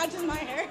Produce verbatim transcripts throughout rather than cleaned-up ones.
matches my hair.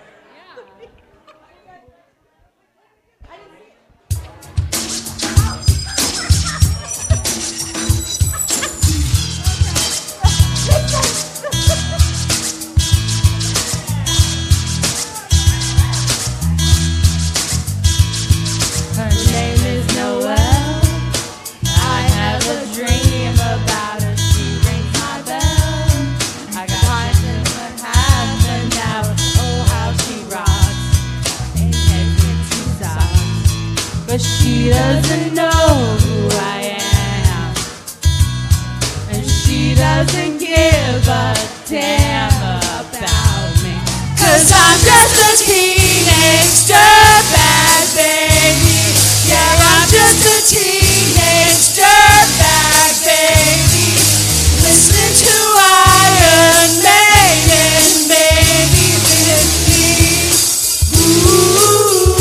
Her name is Noelle. I have a dream about her. She rings my bell. I got questions what happened now. Oh, how she rocks and heads into socks. But she doesn't know who I am, and she doesn't give a damn about me. Cause I'm just a teenage dirtbag baby. Yeah, I'm just a teenage dirtbag baby. Listening to Iron Maiden, baby, with me. Ooh.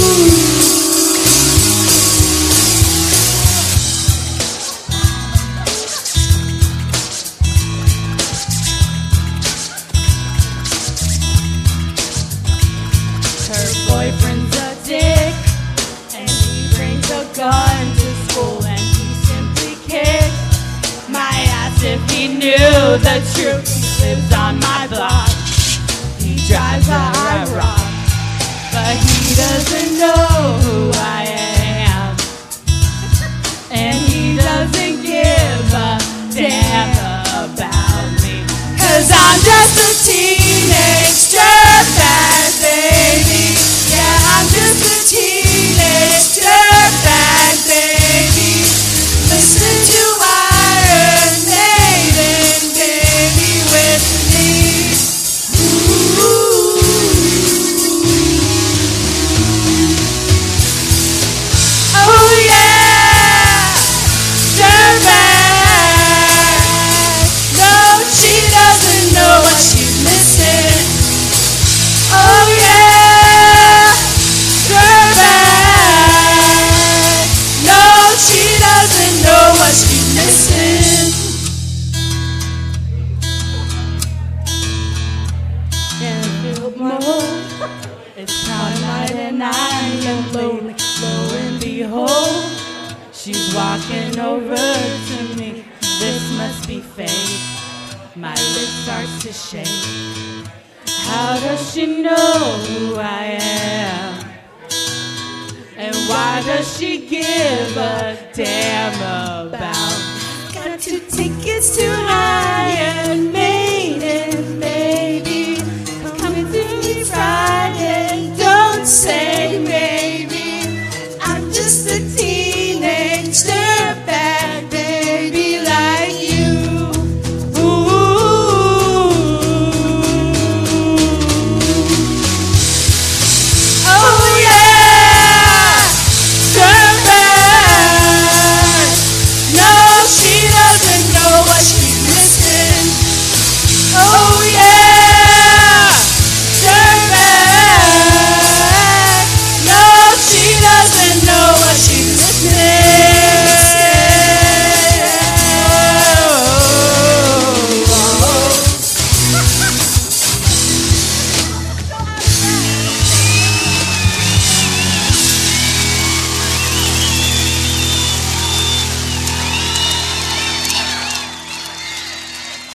Her boyfriend's a dick, and he brings a gun to school, and he simply kicks my ass if he knew the truth. He lives on my block, he drives a high rock, but he doesn't know who I am, and he doesn't give a damn about me. Cause I'm just a teenage dirtbag baby. Yeah, I'm just a teenage dirtbag baby. Listen to Iron Maiden, baby, with me. Ooh. Oh yeah, dirtbag. No, she doesn't know what she's missing. Oh yeah, dirtbag. No, she doesn't know what she's missing. Can't feel more. It's twilight and I am lonely. Lo and behold, she's walking over to me. This must be fate. My lip starts to shake. How does she know who I am? And why does she give a damn about me? Got two tickets to Iron